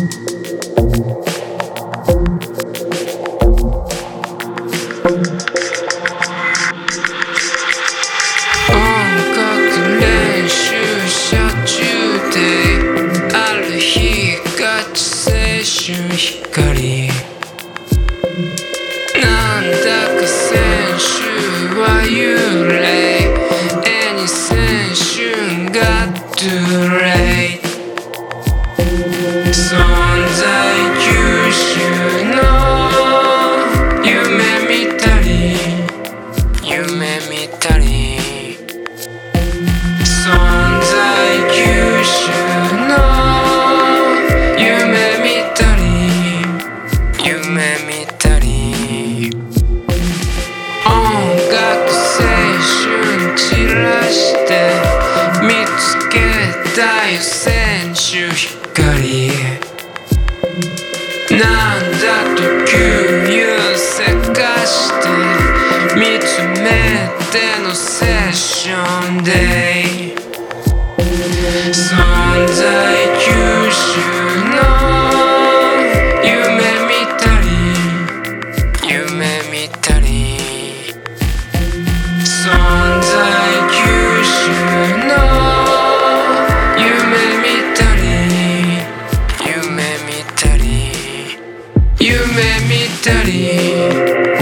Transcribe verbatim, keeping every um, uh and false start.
練習車中である日がち青春光なんだか先週は幽霊絵に青春がトゥレイ存在優秀の夢見たり夢見たり存在優秀の夢見たり夢見たり音楽青春散らして見つけたよ先週光なんだと給油せかして見つめてのセッションで存在優秀の夢見たり夢見たり存在優秀の夢見たり夢見たり夢見たり